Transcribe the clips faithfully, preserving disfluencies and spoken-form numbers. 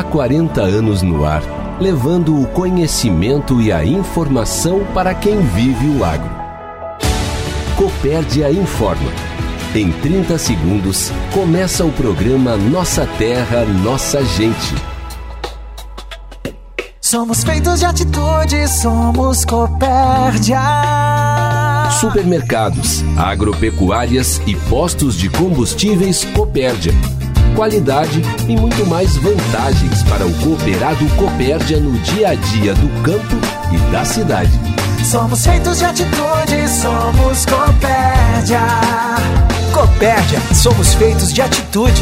quarenta anos no ar, levando o conhecimento e a informação para quem vive o agro. Copérdia informa. Em trinta segundos, começa o programa Nossa Terra, Nossa Gente. Somos feitos de atitude, somos Copérdia. Supermercados, agropecuárias e postos de combustíveis Copérdia. Qualidade e muito mais vantagens para o cooperado Copérdia no dia a dia do campo e da cidade. Somos feitos de atitude, somos Copérdia. Copérdia, somos feitos de atitude.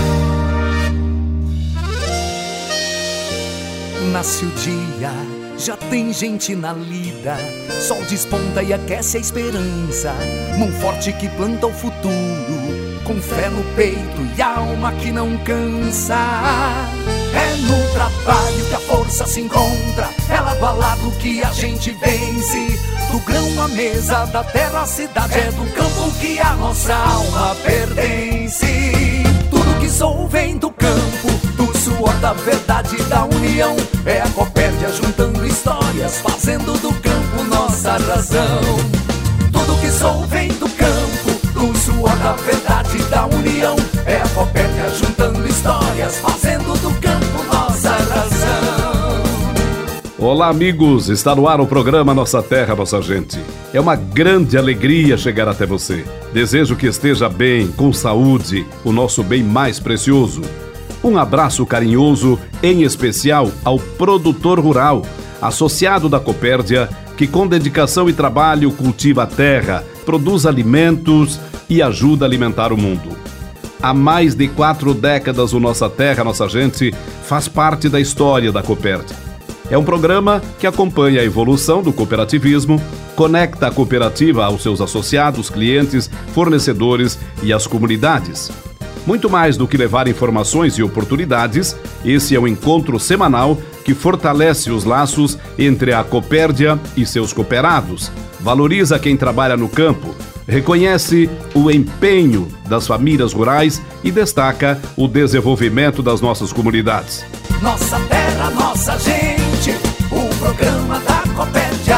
Nasce o dia, já tem gente na lida. Sol desponta e aquece a esperança. Mão forte que planta o futuro, com fé no peito e alma que não cansa. É no trabalho que a força se encontra, é lado a lado que a gente vence. Do grão à mesa, da terra à cidade, é do campo que a nossa alma pertence. Tudo que sou vem do campo, do suor da verdade e da união. É a Copérdia juntando histórias, fazendo do campo nossa razão. Tudo que sou vem do campo, do suor da verdade e da união. É a Copérdia juntando histórias, fazendo do campo nossa razão. Olá amigos, está no ar o programa Nossa Terra, Nossa Gente. É uma grande alegria chegar até você. Desejo que esteja bem, com saúde, o nosso bem mais precioso. Um abraço carinhoso, em especial ao produtor rural, associado da Copérdia, que com dedicação e trabalho cultiva a terra, produz alimentos e ajuda a alimentar o mundo. Há mais de quatro décadas o Nossa Terra, Nossa Gente faz parte da história da Copérdia. É um programa que acompanha a evolução do cooperativismo, conecta a cooperativa aos seus associados, clientes, fornecedores e às comunidades. Muito mais do que levar informações e oportunidades, esse é um encontro semanal que fortalece os laços entre a Copérdia e seus cooperados, valoriza quem trabalha no campo, reconhece o empenho das famílias rurais e destaca o desenvolvimento das nossas comunidades. Nossa terra, nossa gente, o programa da Copérdia.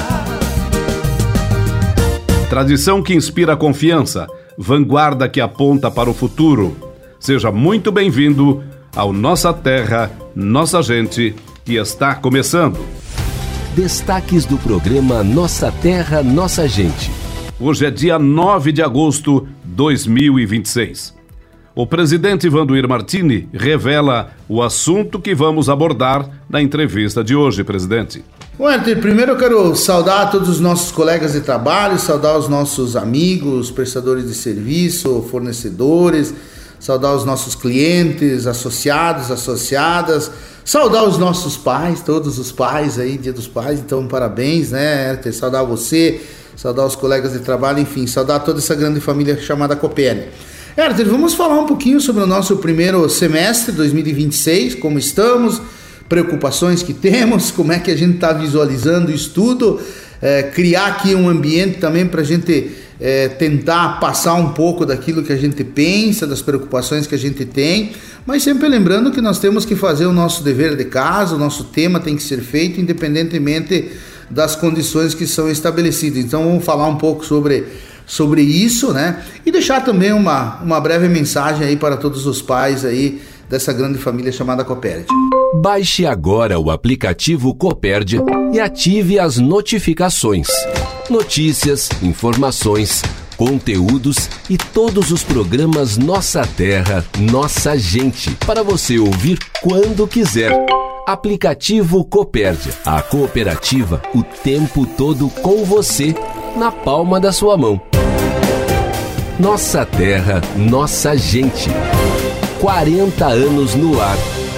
Tradição que inspira confiança, vanguarda que aponta para o futuro. Seja muito bem-vindo ao Nossa Terra, Nossa Gente, que está começando. Destaques do programa Nossa Terra, Nossa Gente. Hoje é dia nove de agosto de dois mil e vinte e seis. O presidente Vanduir Martini revela o assunto que vamos abordar na entrevista de hoje, presidente. Bom, Herter, primeiro eu quero saudar todos os nossos colegas de trabalho, saudar os nossos amigos, prestadores de serviço, fornecedores, saudar os nossos clientes, associados, associadas, saudar os nossos pais, todos os pais aí, Dia dos Pais, então parabéns, né, Herter, saudar você, saudar os colegas de trabalho, enfim, saudar toda essa grande família chamada Copérdia. Herter, vamos falar um pouquinho sobre o nosso primeiro semestre, dois mil e vinte e seis, como estamos, preocupações que temos, como é que a gente está visualizando isso tudo, é, criar aqui um ambiente também para a gente é, tentar passar um pouco daquilo que a gente pensa, das preocupações que a gente tem, mas sempre lembrando que nós temos que fazer o nosso dever de casa, o nosso tema tem que ser feito independentemente das condições que são estabelecidas. Então vamos falar um pouco sobre, sobre isso, né? E deixar também uma, uma breve mensagem aí para todos os pais aí dessa grande família chamada Copérdia. Baixe agora o aplicativo Copérdia e ative as notificações. Notícias, informações, conteúdos e todos os programas Nossa Terra, Nossa Gente, para você ouvir quando quiser. Aplicativo Copérdia, a cooperativa o tempo todo com você, na palma da sua mão. Nossa Terra, Nossa Gente. quarenta anos no ar.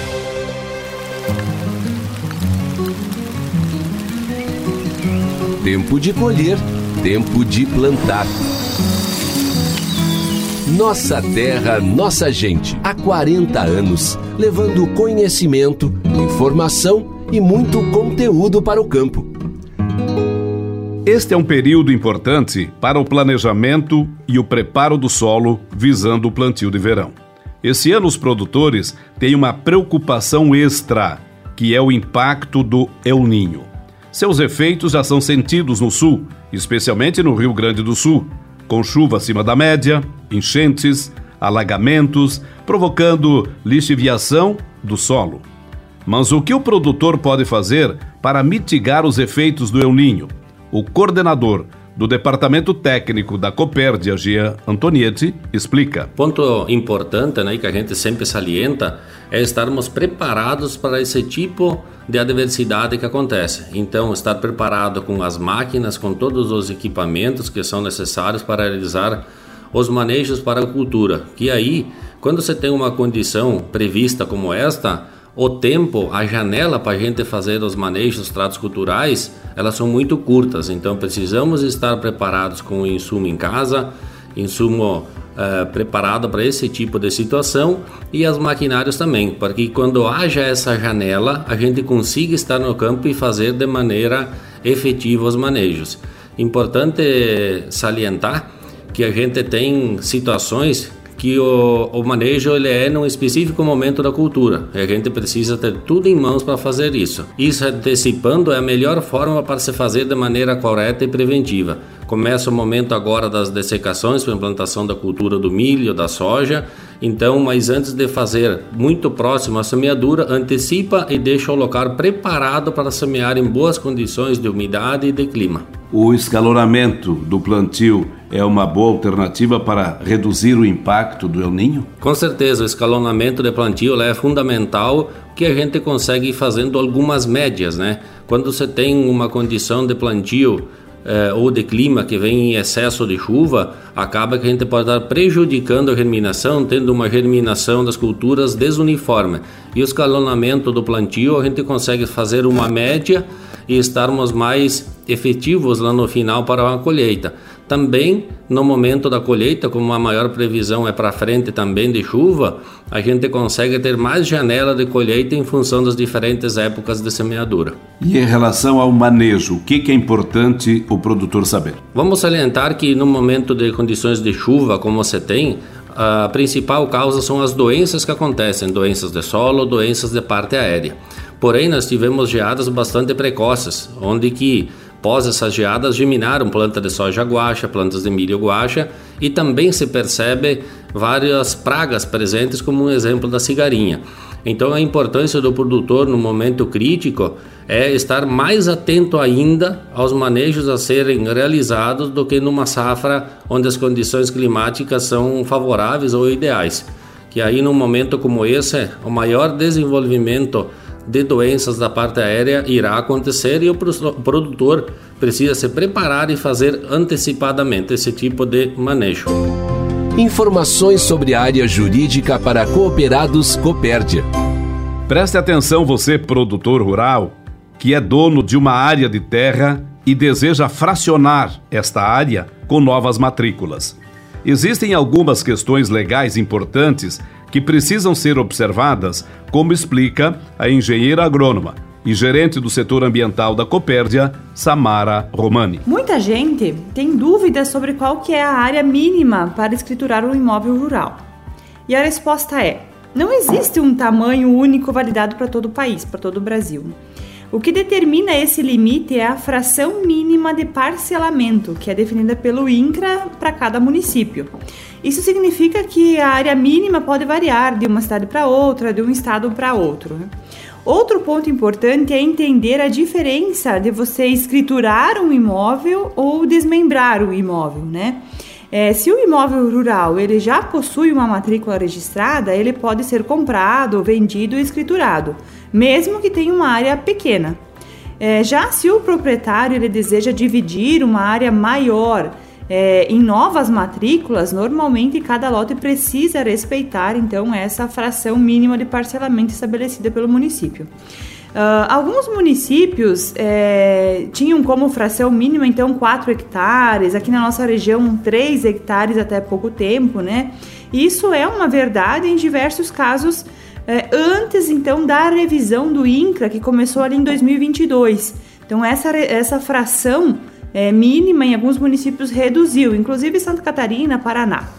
Tempo de colher, tempo de plantar. Nossa Terra, Nossa Gente. Há quarenta anos, levando conhecimento, informação e muito conteúdo para o campo. Este é um período importante para o planejamento e o preparo do solo visando o plantio de verão. Esse ano os produtores têm uma preocupação extra, que é o impacto do El Niño. Seus efeitos já são sentidos no sul, especialmente no Rio Grande do Sul, com chuva acima da média, enchentes, alagamentos, provocando lixiviação do solo. Mas o que o produtor pode fazer para mitigar os efeitos do El Niño? O coordenador do Departamento Técnico da Copérdia, Jean Antonietti, explica. Ponto importante, né, que a gente sempre salienta é estarmos preparados para esse tipo de adversidade que acontece. Então, estar preparado com as máquinas, com todos os equipamentos que são necessários para realizar os manejos para a cultura. Que aí, quando você tem uma condição prevista como esta, o tempo, a janela para a gente fazer os manejos, os tratos culturais, elas são muito curtas. Então, precisamos estar preparados com o insumo em casa, insumo uh, preparado para esse tipo de situação, e as maquinários também, para que quando haja essa janela, a gente consiga estar no campo e fazer de maneira efetiva os manejos. Importante salientar que a gente tem situações que o, o manejo ele é num específico momento da cultura. A gente precisa ter tudo em mãos para fazer isso. Isso antecipando é a melhor forma para se fazer de maneira correta e preventiva. Começa o momento agora das dessecações para a implantação da cultura do milho, da soja. Então, mas antes de fazer muito próximo à semeadura, antecipa e deixa o local preparado para semear em boas condições de umidade e de clima. O escalonamento do plantio é uma boa alternativa para reduzir o impacto do El Niño? Com certeza, o escalonamento de plantio é fundamental, que a gente consegue ir fazendo algumas médias, né? Quando você tem uma condição de plantio eh, ou de clima que vem em excesso de chuva, acaba que a gente pode estar prejudicando a germinação, tendo uma germinação das culturas desuniforme. E o escalonamento do plantio, a gente consegue fazer uma média e estarmos mais efetivos lá no final para a colheita. Também no momento da colheita, como a maior previsão é para frente também de chuva, a gente consegue ter mais janela de colheita em função das diferentes épocas de semeadura. E em relação ao manejo, o que é importante o produtor saber? Vamos salientar que no momento de condições de chuva, como você tem, a principal causa são as doenças que acontecem, doenças de solo, doenças de parte aérea. Porém, nós tivemos geadas bastante precoces, onde que após essas geadas germinaram plantas de soja guaxa, plantas de milho guaxa, e também se percebe várias pragas presentes, como um exemplo da cigarinha. Então a importância do produtor no momento crítico é estar mais atento ainda aos manejos a serem realizados do que numa safra onde as condições climáticas são favoráveis ou ideais. Que aí num momento como esse, o maior desenvolvimento de doenças da parte aérea irá acontecer, e o produtor precisa se preparar e fazer antecipadamente esse tipo de manejo. Informações sobre a área jurídica para cooperados Copérdia. Preste atenção, você produtor rural que é dono de uma área de terra e deseja fracionar esta área com novas matrículas. Existem algumas questões legais importantes que precisam ser observadas, como explica a engenheira agrônoma e gerente do setor ambiental da Copérdia, Samara Romani. Muita gente tem dúvidas sobre qual que é a área mínima para escriturar um imóvel rural. E a resposta é: não existe um tamanho único validado para todo o país, para todo o Brasil. O que determina esse limite é a fração mínima de parcelamento, que é definida pelo INCRA para cada município. Isso significa que a área mínima pode variar de uma cidade para outra, de um estado para outro. Outro ponto importante é entender a diferença de você escriturar um imóvel ou desmembrar o imóvel, né? É, se o imóvel rural ele já possui uma matrícula registrada, ele pode ser comprado, vendido e escriturado, mesmo que tenha uma área pequena. É, já se o proprietário ele deseja dividir uma área maior é, em novas matrículas, normalmente cada lote precisa respeitar então essa fração mínima de parcelamento estabelecida pelo município. Uh, alguns municípios é, tinham como fração mínima, então, quatro hectares, aqui na nossa região, três hectares até pouco tempo, né? Isso é uma verdade em diversos casos, é, antes, então, da revisão do INCRA, que começou ali em dois mil e vinte e dois. Então, essa, essa fração é, mínima em alguns municípios reduziu, inclusive Santa Catarina, Paraná.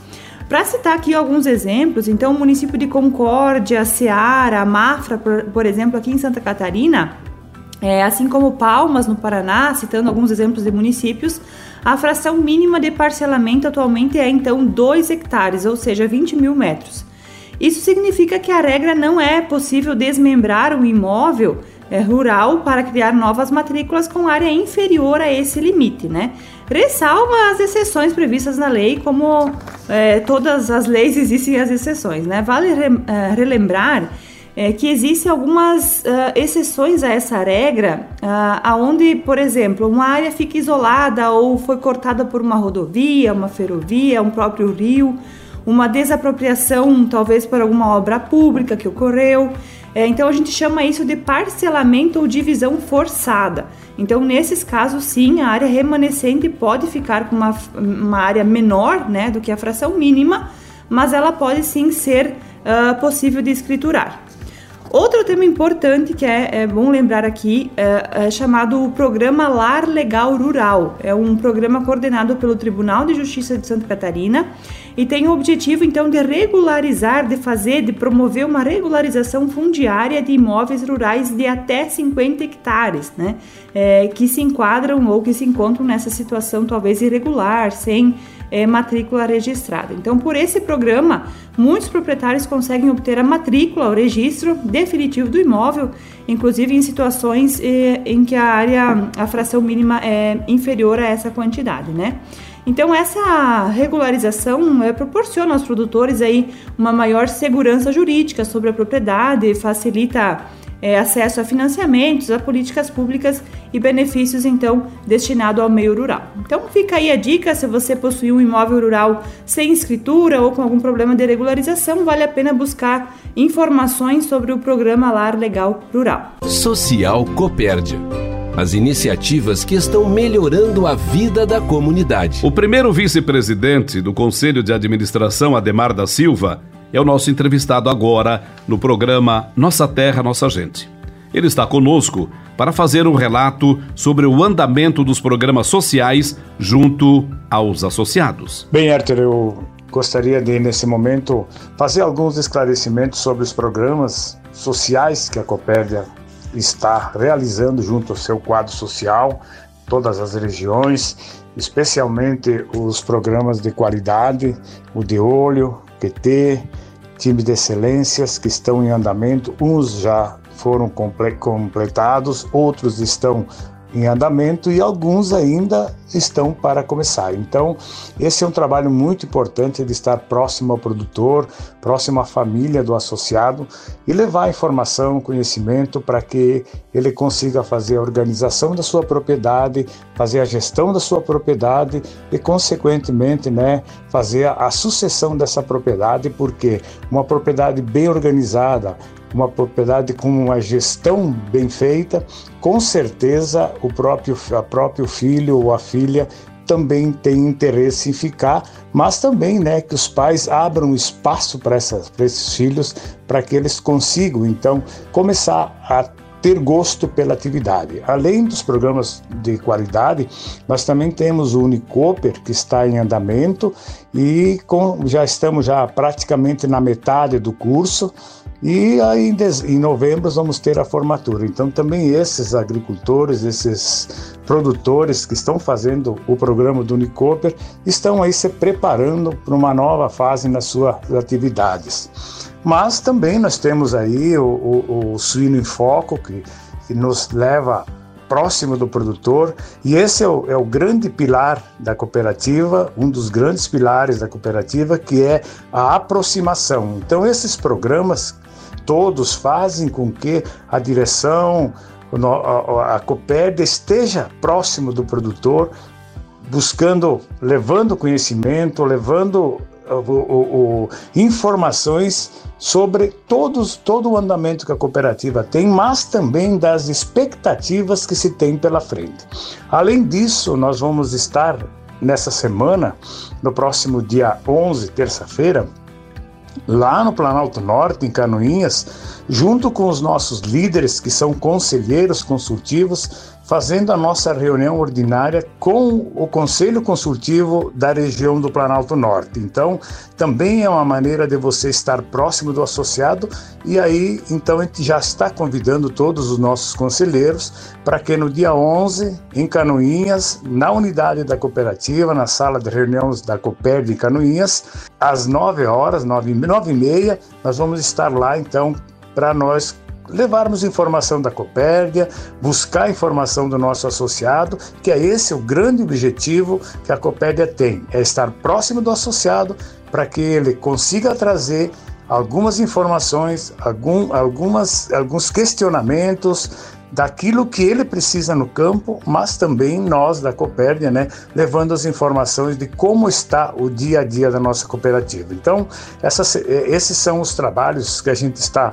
Para citar aqui alguns exemplos, então o município de Concórdia, Ceará, Mafra, por, por exemplo, aqui em Santa Catarina, é, assim como Palmas, no Paraná, citando alguns exemplos de municípios, a fração mínima de parcelamento atualmente é então dois hectares, ou seja, vinte mil metros. Isso significa que a regra não é possível desmembrar um imóvel é, rural para criar novas matrículas com área inferior a esse limite, né? Ressalva as exceções previstas na lei, como é, todas as leis existem as exceções, né? Vale re, é, relembrar é, que existem algumas uh, exceções a essa regra, uh, aonde, por exemplo, uma área fica isolada ou foi cortada por uma rodovia, uma ferrovia, um próprio rio, uma desapropriação, talvez por alguma obra pública que ocorreu. É, então, a gente chama isso de parcelamento ou divisão forçada. Então, nesses casos, sim, a área remanescente pode ficar com uma, uma área menor, né, do que a fração mínima, mas ela pode sim ser uh, possível de escriturar. Outro tema importante que é, é bom lembrar aqui é, é chamado Programa Lar Legal Rural. É um programa coordenado pelo Tribunal de Justiça de Santa Catarina e tem o objetivo, então, de regularizar, de fazer, de promover uma regularização fundiária de imóveis rurais de até cinquenta hectares, né? É, que se enquadram ou que se encontram nessa situação talvez irregular, sem é, matrícula registrada. Então, por esse programa, muitos proprietários conseguem obter a matrícula, o registro definitivo do imóvel, inclusive em situações eh, em que a área, a fração mínima é inferior a essa quantidade, né? Então, essa regularização eh, proporciona aos produtores aí uma maior segurança jurídica sobre a propriedade, facilita eh, acesso a financiamentos, a políticas públicas e benefícios, então, destinados ao meio rural. Então, fica aí a dica, se você possui um imóvel rural sem escritura ou com algum problema de regularização, vale a pena buscar informações sobre o Programa Lar Legal Rural. Social Copérdia. As iniciativas que estão melhorando a vida da comunidade. O primeiro vice-presidente do Conselho de Administração, Ademar da Silva, é o nosso entrevistado agora no programa Nossa Terra, Nossa Gente. Ele está conosco para fazer um relato sobre o andamento dos programas sociais junto aos associados. Bem, Arthur, eu gostaria de, nesse momento, fazer alguns esclarecimentos sobre os programas sociais que a Copérdia está realizando junto ao seu quadro social, todas as regiões, especialmente os programas de qualidade, o De Olho, Q T, time de excelências que estão em andamento, uns já foram completados, outros estão em andamento e alguns ainda estão para começar. Então, esse é um trabalho muito importante de estar próximo ao produtor, próximo à família do associado e levar informação, conhecimento para que ele consiga fazer a organização da sua propriedade, fazer a gestão da sua propriedade e, consequentemente, né, fazer a sucessão dessa propriedade, porque uma propriedade bem organizada, uma propriedade com uma gestão bem feita, com certeza o próprio, a próprio filho ou a filha também tem interesse em ficar, mas também, né, que os pais abram espaço para esses filhos, para que eles consigam, então, começar a ter gosto pela atividade. Além dos programas de qualidade, nós também temos o Unicoper, que está em andamento e com, já estamos já praticamente na metade do curso, e aí em novembro vamos ter a formatura. Então também esses agricultores, esses produtores que estão fazendo o programa do Unicoper estão aí se preparando para uma nova fase nas suas atividades. Mas também nós temos aí o, o, o Suíno em Foco, que, que nos leva próximo do produtor, e esse é o, é o grande pilar da cooperativa, um dos grandes pilares da cooperativa, que é a aproximação. Então esses programas todos fazem com que a direção, a Copérdia esteja próximo do produtor, buscando, levando conhecimento, levando o, o, o, informações sobre todos, todo o andamento que a cooperativa tem, mas também das expectativas que se tem pela frente. Além disso, nós vamos estar nessa semana, no próximo dia onze, terça-feira, lá no Planalto Norte, em Canoinhas, junto com os nossos líderes, que são conselheiros consultivos, fazendo a nossa reunião ordinária com o Conselho Consultivo da região do Planalto Norte. Então, também é uma maneira de você estar próximo do associado, e aí, então, a gente já está convidando todos os nossos conselheiros para que no dia onze, em Canoinhas, na unidade da cooperativa, na sala de reuniões da Copérdia em Canoinhas, às nove horas, nove e meia, nós vamos estar lá, então, para nós levarmos informação da Copérdia, buscar informação do nosso associado, que é esse o grande objetivo que a Copérdia tem, é estar próximo do associado para que ele consiga trazer algumas informações, algum, algumas, alguns questionamentos daquilo que ele precisa no campo, mas também nós da Copérdia, né, levando as informações de como está o dia a dia da nossa cooperativa. Então, essas, esses são os trabalhos que a gente está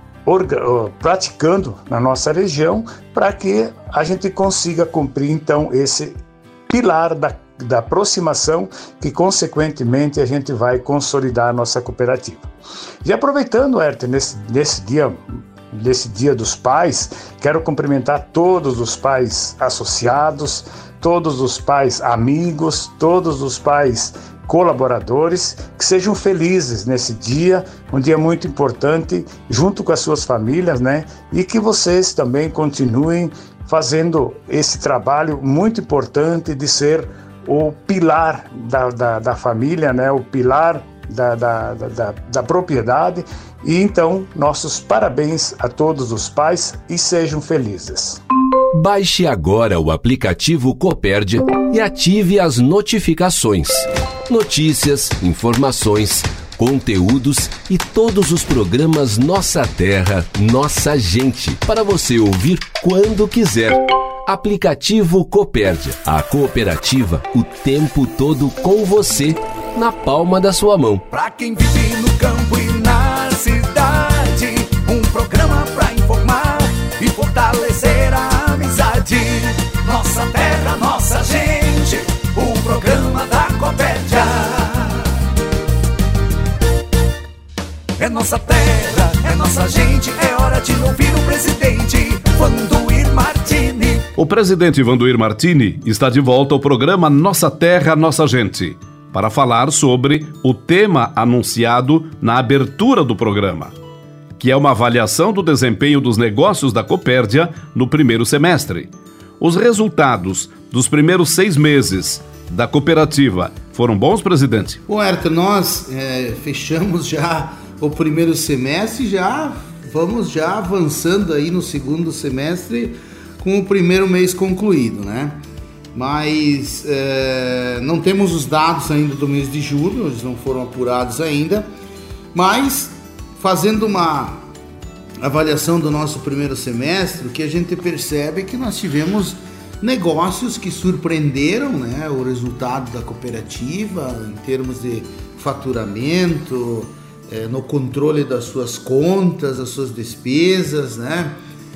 praticando na nossa região para que a gente consiga cumprir então esse pilar da, da aproximação que consequentemente a gente vai consolidar a nossa cooperativa. E aproveitando, Herter, nesse, nesse dia nesse dia dos pais, quero cumprimentar todos os pais associados, todos os pais amigos, todos os pais colaboradores, que sejam felizes nesse dia, um dia muito importante, junto com as suas famílias, né? E que vocês também continuem fazendo esse trabalho muito importante de ser o pilar da, da, da família, né? O pilar da, da, da, da propriedade. E então, nossos parabéns a todos os pais e sejam felizes. Baixe agora o aplicativo Copérdia e ative as notificações. Notícias, informações, conteúdos e todos os programas Nossa Terra, Nossa Gente, para você ouvir quando quiser. Aplicativo Copérdia, a cooperativa o tempo todo com você, na palma da sua mão. Pra quem vive no campo e na cidade, um programa pra informar e fortalecer a amizade. Nossa terra, nossa gente, o programa da Copérdia. É nossa terra, é nossa gente, é hora de ouvir o presidente Vandoir Martini. O presidente Vandoir Martini está de volta ao programa Nossa Terra, Nossa Gente, para falar sobre o tema anunciado na abertura do programa, que é uma avaliação do desempenho dos negócios da Copérdia no primeiro semestre. Os resultados dos primeiros seis meses da cooperativa foram bons, presidente? Bom, Herter, nós é, fechamos já o primeiro semestre, já vamos já avançando aí no segundo semestre com o primeiro mês concluído, né? Mas é, não temos os dados ainda do mês de julho, eles não foram apurados ainda, mas fazendo uma avaliação do nosso primeiro semestre, o que a gente percebe é que nós tivemos negócios que surpreenderam, né, o resultado da cooperativa em termos de faturamento, é, no controle das suas contas, das suas despesas, né?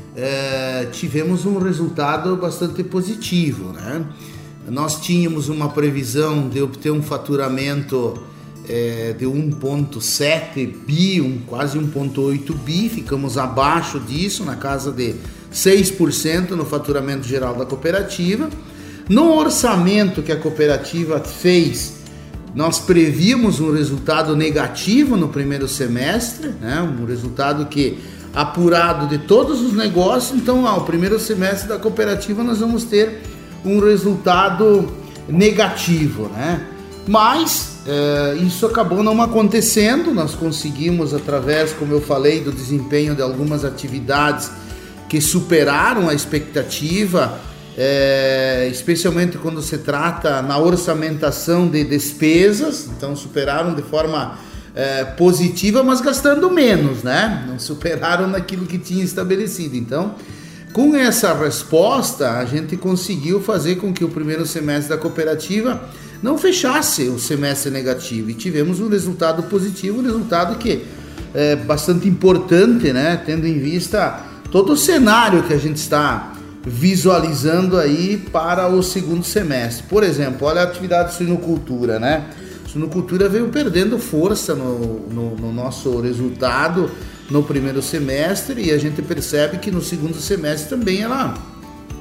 É, tivemos um resultado bastante positivo, né? Nós tínhamos uma previsão de obter um faturamento é, de um vírgula sete bi, um, quase um vírgula oito bi, ficamos abaixo disso, na casa de seis por cento no faturamento geral da cooperativa. No orçamento que a cooperativa fez, nós prevíamos um resultado negativo no primeiro semestre, né? Um resultado que, apurado de todos os negócios, então, ah, o primeiro semestre da cooperativa nós vamos ter um resultado negativo, né? Mas é, isso acabou não acontecendo, nós conseguimos, através, como eu falei, do desempenho de algumas atividades que superaram a expectativa, é, especialmente quando se trata na orçamentação de despesas, então superaram de forma é, positiva, mas gastando menos, né? Não superaram naquilo que tinha estabelecido. Então, com essa resposta, a gente conseguiu fazer com que o primeiro semestre da cooperativa não fechasse o semestre negativo, e tivemos um resultado positivo, um resultado que é bastante importante, né? Tendo em vista todo o cenário que a gente está visualizando aí para o segundo semestre. Por exemplo, olha a atividade de suinocultura, né? A suinocultura veio perdendo força no, no, no nosso resultado no primeiro semestre, e a gente percebe que no segundo semestre também ela,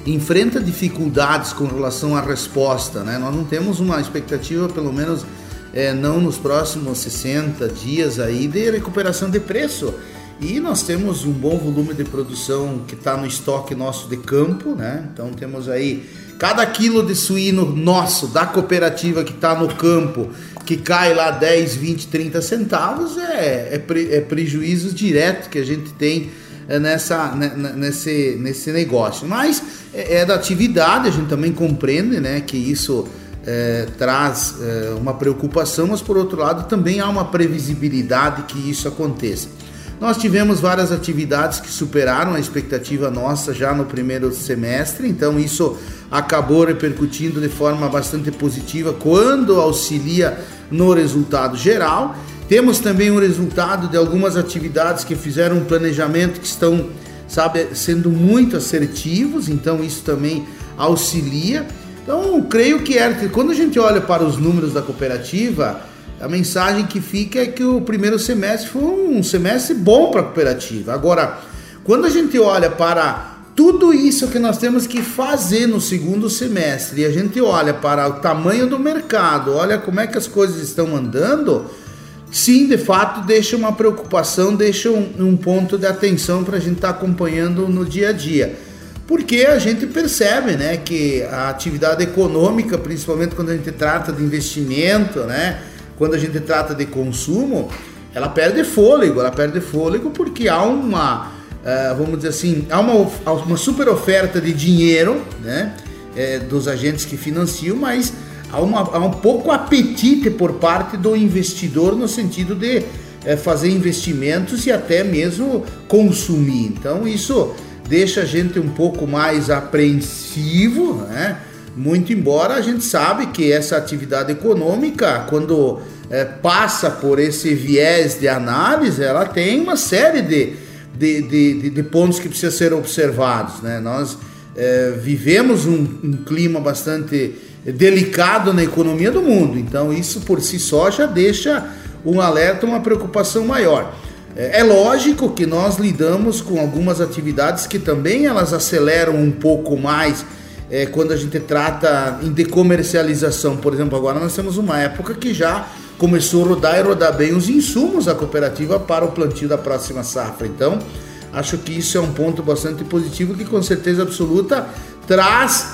enfrenta dificuldades com relação à resposta, né? Nós não temos uma expectativa, pelo menos é, não nos próximos sessenta dias aí, de recuperação de preço. E nós temos um bom volume de produção que está no estoque nosso de campo, né? Então temos aí cada quilo de suíno nosso, da cooperativa que está no campo, que cai lá dez, vinte, trinta centavos, é, é, pre, é prejuízo direto que a gente tem é, nessa, né, nesse, nesse negócio. Mas é, é da atividade, a gente também compreende, né, que isso é, traz é, uma preocupação, mas por outro lado também há uma previsibilidade que isso aconteça. Nós tivemos várias atividades que superaram a expectativa nossa já no primeiro semestre, então isso acabou repercutindo de forma bastante positiva quando auxilia no resultado geral. Temos também um resultado de algumas atividades que fizeram um planejamento que estão, sabe, sendo muito assertivos, então isso também auxilia. Então, creio que é, quando a gente olha para os números da cooperativa, a mensagem que fica é que o primeiro semestre foi um semestre bom para a cooperativa. Agora, quando a gente olha para tudo isso que nós temos que fazer no segundo semestre e a gente olha para o tamanho do mercado, olha como é que as coisas estão andando, sim, de fato, deixa uma preocupação, deixa um, um ponto de atenção para a gente estar tá acompanhando no dia a dia. Porque a gente percebe, né, que a atividade econômica, principalmente quando a gente trata de investimento, né, quando a gente trata de consumo, ela perde fôlego, ela perde fôlego porque há uma, uh, vamos dizer assim, há uma, uma super oferta de dinheiro, né, é, dos agentes que financiam, mas há, uma, há um pouco apetite por parte do investidor no sentido de é, fazer investimentos e até mesmo consumir. Então isso deixa a gente um pouco mais apreensivo, né? Muito embora a gente sabe que essa atividade econômica, quando é, passa por esse viés de análise, ela tem uma série de, de, de, de pontos que precisam ser observados, né? Nós é, vivemos um, um clima bastante delicado na economia do mundo, então isso por si só já deixa um alerta, uma preocupação maior. É, é lógico que nós lidamos com algumas atividades que também elas aceleram um pouco mais É, quando a gente trata em decomercialização. Por exemplo, agora nós temos uma época que já começou a rodar e rodar bem os insumos da cooperativa para o plantio da próxima safra. Então, acho que isso é um ponto bastante positivo que com certeza absoluta traz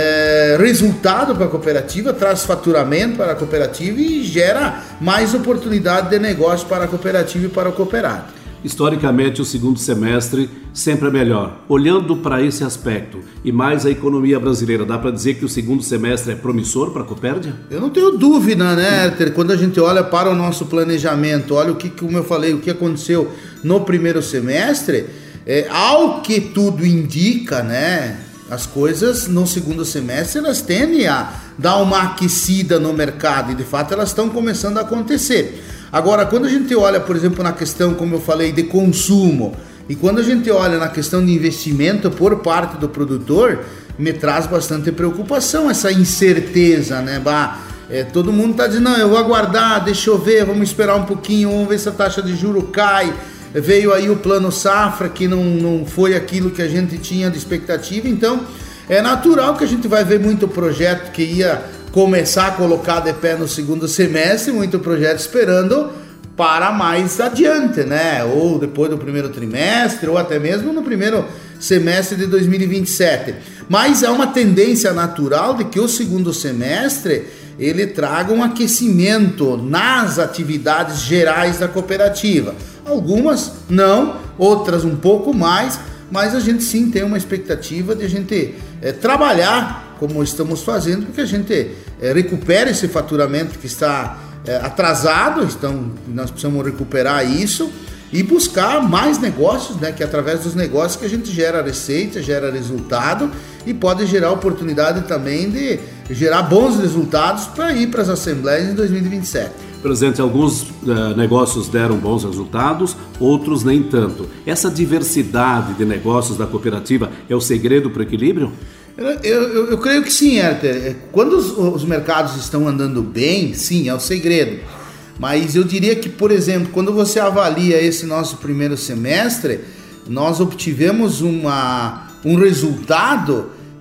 é, resultado para a cooperativa, traz faturamento para a cooperativa e gera mais oportunidade de negócio para a cooperativa e para o cooperado. Historicamente, o segundo semestre sempre é melhor. Olhando para esse aspecto e mais a economia brasileira, dá para dizer que o segundo semestre é promissor para a Copérdia? Eu não tenho dúvida, né, Herter? Quando a gente olha para o nosso planejamento, olha o que, como eu falei, o que aconteceu no primeiro semestre, é, ao que tudo indica, né, as coisas no segundo semestre elas tendem a dar uma aquecida no mercado e de fato elas estão começando a acontecer. Agora, quando a gente olha, por exemplo, na questão, como eu falei, de consumo, e quando a gente olha na questão de investimento por parte do produtor, me traz bastante preocupação essa incerteza, né? Bah, é, todo mundo está dizendo, não, eu vou aguardar, deixa eu ver, vamos esperar um pouquinho, vamos ver se a taxa de juros cai. Veio aí o plano safra, que não, não foi aquilo que a gente tinha de expectativa, então é natural que a gente vai ver muito projeto que ia começar a colocar de pé no segundo semestre, muito projeto esperando para mais adiante, né? Ou depois do primeiro trimestre, ou até mesmo no primeiro semestre de dois mil e vinte e sete. Mas é uma tendência natural de que o segundo semestre ele traga um aquecimento nas atividades gerais da cooperativa. Algumas não, outras um pouco mais, mas a gente sim tem uma expectativa de a gente é, trabalhar como estamos fazendo, porque a gente é, recupere esse faturamento que está é, atrasado, então nós precisamos recuperar isso e buscar mais negócios, né, que é através dos negócios que a gente gera receita, gera resultado e pode gerar oportunidade também de gerar bons resultados para ir para as assembleias em dois mil e vinte e sete. Presidente, alguns uh, negócios deram bons resultados, outros nem tanto. Essa diversidade de negócios da cooperativa é o segredo para o equilíbrio? Eu, eu, eu creio que sim, Herter. Quando os, os mercados estão andando bem, sim, é o segredo. Mas eu diria que, por exemplo, quando você avalia esse nosso primeiro semestre, nós obtivemos uma, um resultado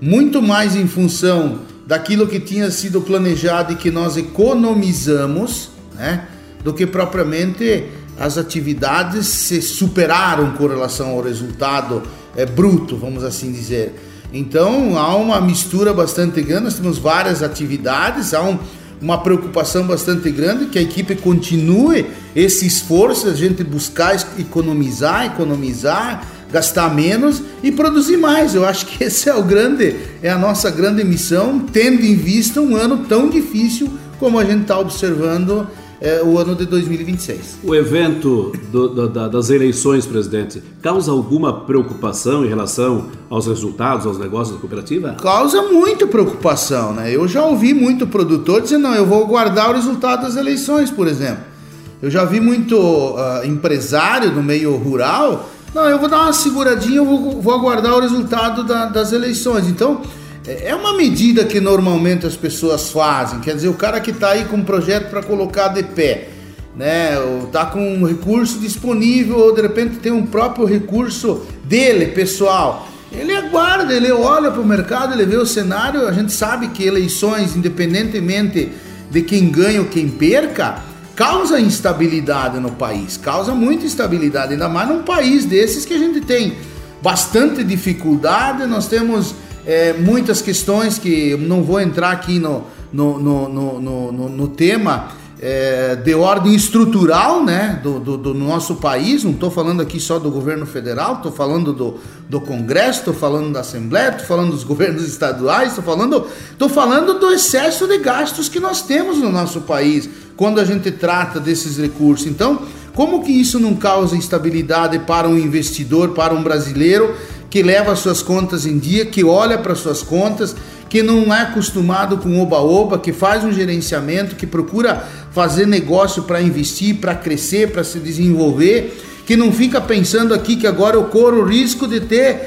muito mais em função daquilo que tinha sido planejado e que nós economizamos, né, do que propriamente as atividades se superaram com relação ao resultado é, bruto, vamos assim dizer. Então há uma mistura bastante grande, nós temos várias atividades, há um, uma preocupação bastante grande que a equipe continue esse esforço, a gente buscar economizar, economizar, gastar menos e produzir mais. Eu acho que esse é o grande, é a nossa grande missão, tendo em vista um ano tão difícil como a gente está observando é, o ano de dois mil e vinte e seis. O evento do, do, da, das eleições, presidente, causa alguma preocupação em relação aos resultados, aos negócios da cooperativa? Causa muita preocupação, né? Eu já ouvi muito produtor dizer, não, eu vou guardar o resultado das eleições, por exemplo. Eu já vi muito uh, empresário no meio rural, não, eu vou dar uma seguradinha, eu vou, vou aguardar o resultado da, das eleições. Então, é uma medida que normalmente as pessoas fazem, quer dizer, o cara que está aí com um projeto para colocar de pé, né, ou está com um recurso disponível, ou de repente tem um próprio recurso dele, pessoal, ele aguarda, ele olha para o mercado, ele vê o cenário. A gente sabe que eleições, independentemente de quem ganha ou quem perca, causa instabilidade no país, causa muita instabilidade, ainda mais num país desses que a gente tem bastante dificuldade. Nós temos é, muitas questões que não vou entrar aqui no, no, no, no, no, no tema é, de ordem estrutural, né, do, do, do nosso país. Não estou falando aqui só do governo federal, estou falando do, do Congresso, estou falando da Assembleia, estou falando dos governos estaduais, estou falando, estou falando do excesso de gastos que nós temos no nosso país quando a gente trata desses recursos. Então, como que isso não causa instabilidade para um investidor, para um brasileiro que leva as suas contas em dia, que olha para suas contas, que não é acostumado com oba-oba, que faz um gerenciamento, que procura fazer negócio para investir, para crescer, para se desenvolver, que não fica pensando aqui que agora eu corro o risco de ter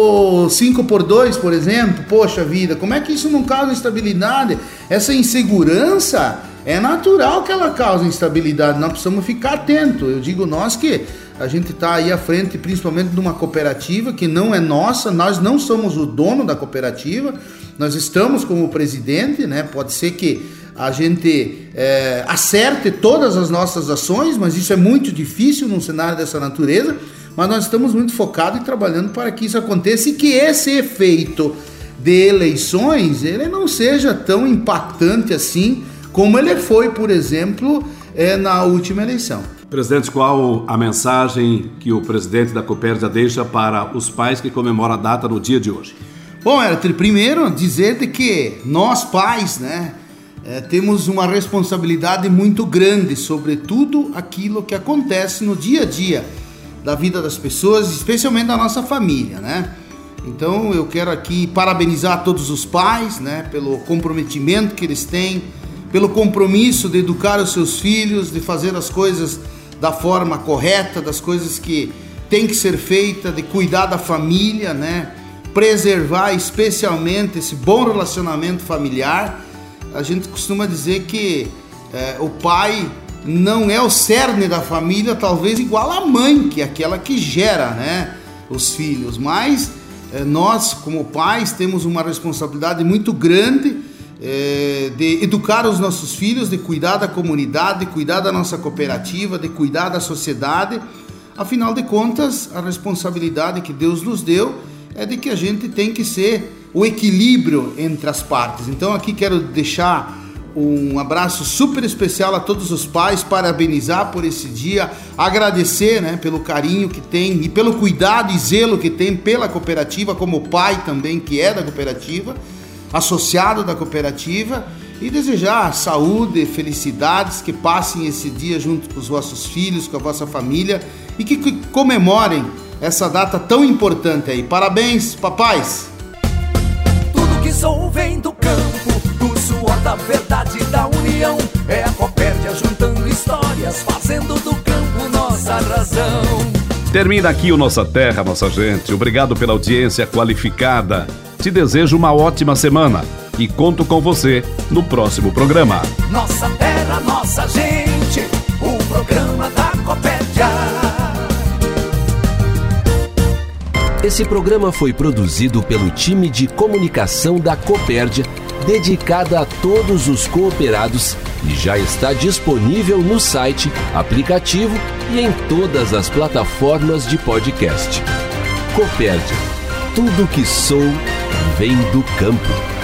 o cinco por dois, por exemplo. Poxa vida, como é que isso não causa instabilidade? Essa insegurança é natural que ela cause instabilidade, nós precisamos ficar atentos. Eu digo nós que a gente está aí à frente principalmente de uma cooperativa que não é nossa, nós não somos o dono da cooperativa, nós estamos como presidente, né? Pode ser que a gente é, acerte todas as nossas ações, mas isso é muito difícil num cenário dessa natureza, mas nós estamos muito focados e trabalhando para que isso aconteça e que esse efeito de eleições ele não seja tão impactante assim como ele foi, por exemplo, é, na última eleição. Presidente, qual a mensagem que o presidente da Copérdia deixa para os pais que comemoram a data no dia de hoje? Bom, Hércules, primeiro dizer de que nós pais, né, é, temos uma responsabilidade muito grande sobre tudo aquilo que acontece no dia a dia da vida das pessoas, especialmente da nossa família, né? Então eu quero aqui parabenizar todos os pais, né, pelo comprometimento que eles têm, pelo compromisso de educar os seus filhos, de fazer as coisas da forma correta, das coisas que tem que ser feita, de cuidar da família, né? Preservar especialmente esse bom relacionamento familiar. A gente costuma dizer que é, o pai não é o cerne da família, talvez igual a mãe, que é aquela que gera, né, os filhos, mas é, nós como pais temos uma responsabilidade muito grande É, de educar os nossos filhos, de cuidar da comunidade, de cuidar da nossa cooperativa, de cuidar da sociedade. Afinal de contas, a responsabilidade que Deus nos deu é de que a gente tem que ser o equilíbrio entre as partes. Então aqui quero deixar um abraço super especial a todos os pais, parabenizar por esse dia, agradecer, né, pelo carinho que tem e pelo cuidado e zelo que tem pela cooperativa, como pai também que é da cooperativa, associado da cooperativa, e desejar saúde, felicidades, que passem esse dia junto com os vossos filhos, com a vossa família e que, que comemorem essa data tão importante aí. Parabéns, papais! Tudo que sou vem do campo, do suor da verdade, da união. É a Copérdia juntando histórias, fazendo do campo nossa razão. Termina aqui o Nossa Terra, Nossa Gente. Obrigado pela audiência qualificada. Te desejo uma ótima semana e conto com você no próximo programa. Nossa terra, nossa gente, o programa da Copérdia. Esse programa foi produzido pelo time de comunicação da Copérdia, dedicada a todos os cooperados, e já está disponível no site, aplicativo e em todas as plataformas de podcast. Copérdia, tudo que sou vem do campo.